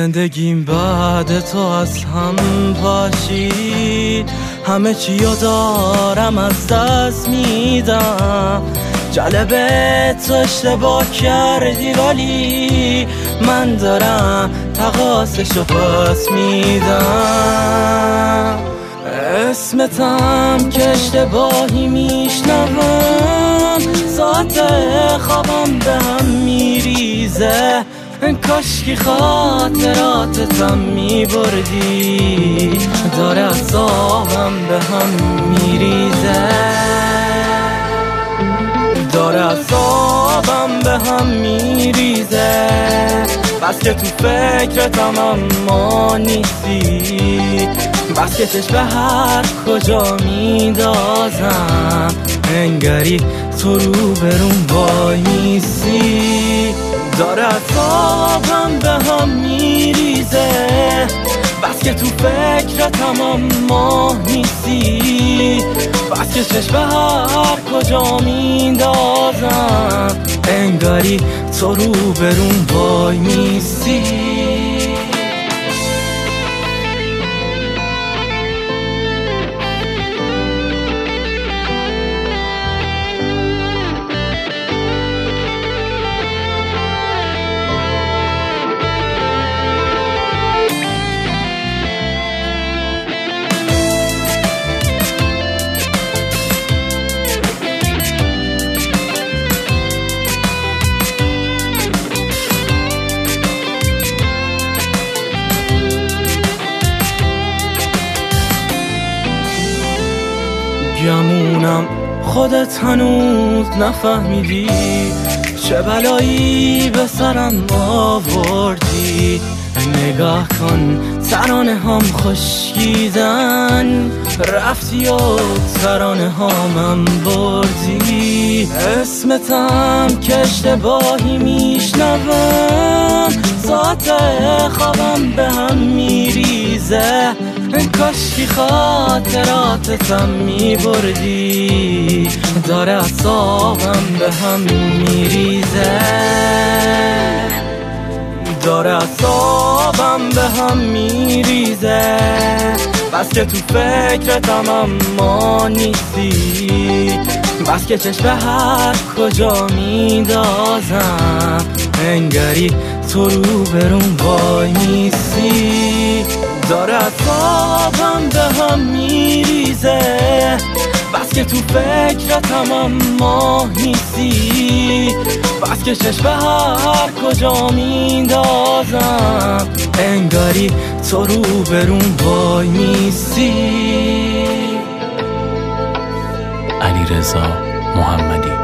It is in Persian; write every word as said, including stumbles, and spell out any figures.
زندگیم بعد تو از هم پاشید، همه چیو دارم از دست میدم. جالبه تو اشتباه کردی ولی من دارم تقاصشو پس میدم. اسمتم که اشتباهی میشنوم، ساعت خوابم به هم میریزه. کاشکی خاطراتتم میبردی، داره اعصابم به هم میریزه، داره اعصابم به هم میریزه. بس که تو فکرتم اما نیستی، بس که چشم به هر کجا میندازم انگاری تو رو برون وای میسی. داره اعصابم به هم میریزه، بس که تو فکرتم اما نیستی، بس که چشم به هر کجا میندازم انگاری تو رو برون وای میسی. گمونم خودت هنوز نفهمیدی چه بلایی به سرم آوردی. نگاه کن ترانه هم خشکیدن، رفتی و ترانه همم بردی. اسمتم که اشتباهی میشنوم، ساعت خوابم به هم میریزه. کاشکی خاطراتتم میبردی، داره اعصابم به هم میریزه، داره اعصابم به هم میریزه. بس که تو فکرتم اما نیستی، بس که چشم به هر کجا میندازم انگاری تو رو برون وای میسی. داره اعصابم به هم میریزه، بس که تو فکرتم اما نیستی، بس که چشم به هر کجا میندازم انگاری تو رو برون وای میسی. علیرضا محمدی.